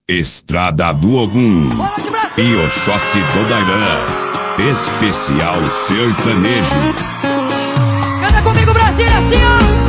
Estrada do Ogum e Oxóssi do Dairã. Especial sertanejo. Canta comigo, Brasília, assim,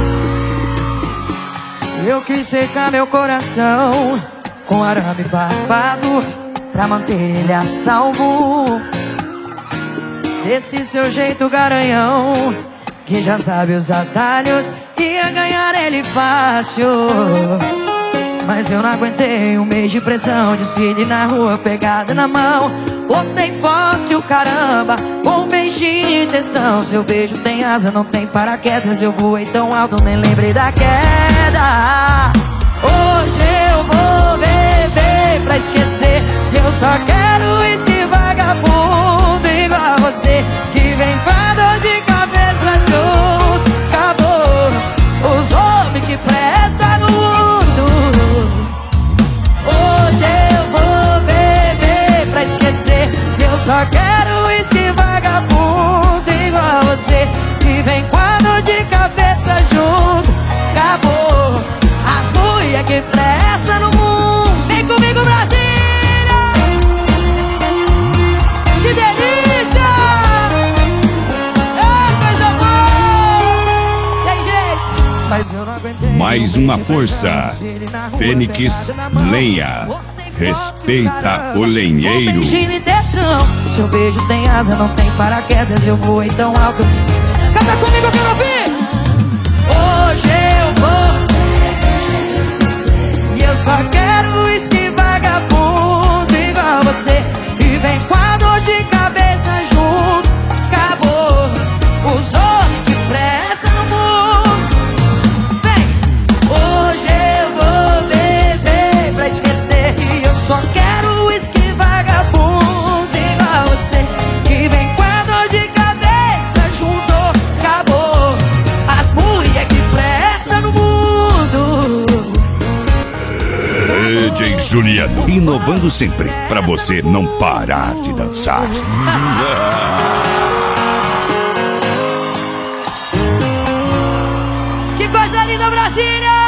ó. Eu quis secar meu coração com arame barbado pra manter ele a salvo desse seu jeito garanhão, que já sabe os atalhos, ia ganhar ele fácil. Mas eu não aguentei um mês de pressão, desfile na rua, pegada na mão. Postei foto e o caramba, com um beijinho e textão. Seu beijo tem asa, não tem paraquedas. Eu voei tão alto, nem lembrei da queda. Hoje eu vou beber pra esquecer. Eu só quero uísque vagabundo igual você, que vem com a dor de cabeça junto. Acabou os homens que prestam no mundo. Hoje eu vou beber pra esquecer. Eu só quero uísque vagabundo igual você, que vem com a dor de cabeça junto. Acabou as mulher que prestam no mundo. Vem comigo, Brasília! Que delícia! É coisa boa! Tem jeito! Mas eu não aguentei. Mais uma força. Fênix Lenha. Respeita o lenheiro. Seu beijo tem asa, não tem paraquedas. Eu voei tão alto. Canta comigo, eu quero ouvir! Hoje eu vou, e eu só quero uísque vagabundo igual você, e vem com a dor de cabeça junto. Acabou os homens que prestam no mundo. Vem! Hoje eu vou beber pra esquecer, e eu só quero uísque vagabundo igual você, que vem com a dor de cabeça junto. Acabou as mulher que prestam no mundo. DJ Juliano, inovando sempre, pra você não parar de dançar. Que coisa linda, Brasília!